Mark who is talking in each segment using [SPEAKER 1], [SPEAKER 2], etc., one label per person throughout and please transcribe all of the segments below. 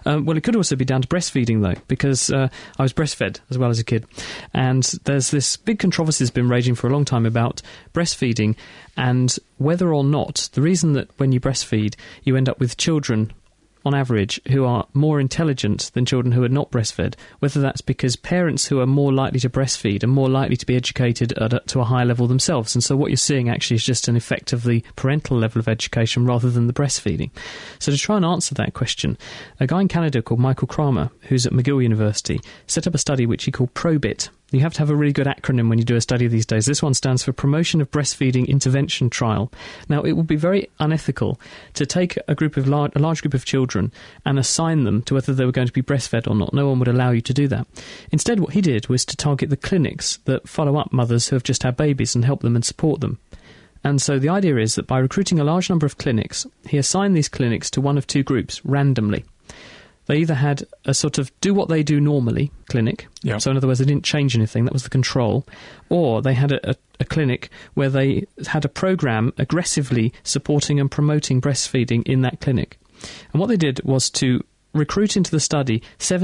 [SPEAKER 1] Well, it could also be down to breastfeeding, though, because I was breastfed as well as a kid. And there's this big controversy that's been raging for a long time about breastfeeding and whether or not the reason that when you breastfeed, you end up with children on average, who are more intelligent than children who are not breastfed, whether that's because parents who are more likely to breastfeed are more likely to be educated to a higher level themselves. And so what you're seeing actually is just an effect of the parental level of education rather than the breastfeeding. So to try and answer that question, a guy in Canada called Michael Kramer, who's at McGill University, set up a study which he called PROBIT. You have to have a really good acronym when you do a study these days. This one stands for Promotion of Breastfeeding Intervention Trial. Now, it would be very unethical to take a large group of children and assign them to whether they were going to be breastfed or not. No one would allow you to do that. Instead, what he did was to target the clinics that follow up mothers who have just had babies and help them and support them. And so the idea is that by recruiting a large number of clinics, he assigned these clinics to one of two groups randomly. They either had a sort of do what they do normally clinic, so in other words, they didn't change anything, that was the control, or they had a clinic where they had a program aggressively supporting and promoting breastfeeding in that clinic. And what they did was to recruit into the study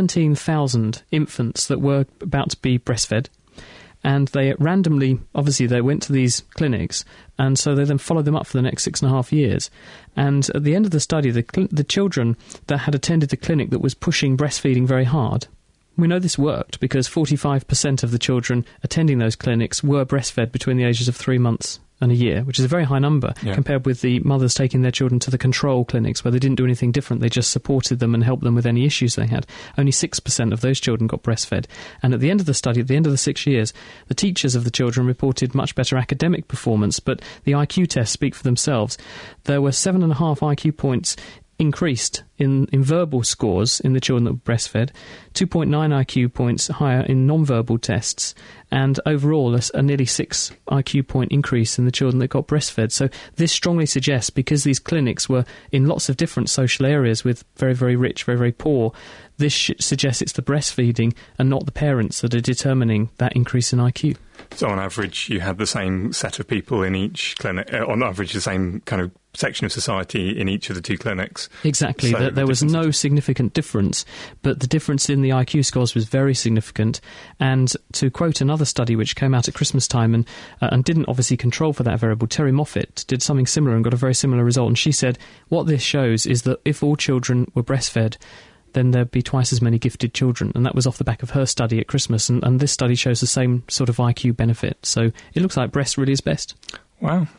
[SPEAKER 1] 17,000 infants that were about to be breastfed, and they randomly, obviously, they went to these clinics, and so they then followed them up for the next 6.5 years. And at the end of the study, the children that had attended the clinic that was pushing breastfeeding very hard, we know this worked because 45% of the children attending those clinics were breastfed between the ages of 3 months and a year, which is a very high number compared with the mothers taking their children to the control clinics where they didn't do anything different. They just supported them and helped them with any issues they had. Only 6% of those children got breastfed. And at the end of the study, at the end of the 6 years, the teachers of the children reported much better academic performance, but the IQ tests speak for themselves. There were 7.5 IQ points increased in verbal scores in the children that were breastfed, 2.9 IQ points higher in non-verbal tests, and overall a nearly 6 IQ point increase in the children that got breastfed. So this strongly suggests, because these clinics were in lots of different social areas with very, very rich, very, very poor, this suggests it's the breastfeeding and not the parents that are determining that increase in IQ.
[SPEAKER 2] So on average, you had the same set of people in each clinic, on average the same kind of section of society in each of the two clinics.
[SPEAKER 1] Exactly. So there was no significant difference, but the difference in the IQ scores was very significant. And to quote another study which came out at Christmas time and didn't obviously control for that variable, Terry Moffat did something similar and got a very similar result. And she said, what this shows is that if all children were breastfed, then there'd be twice as many gifted children. And that was off the back of her study at Christmas. And this study shows the same sort of IQ benefit. So it looks like breast really is best.
[SPEAKER 2] Wow.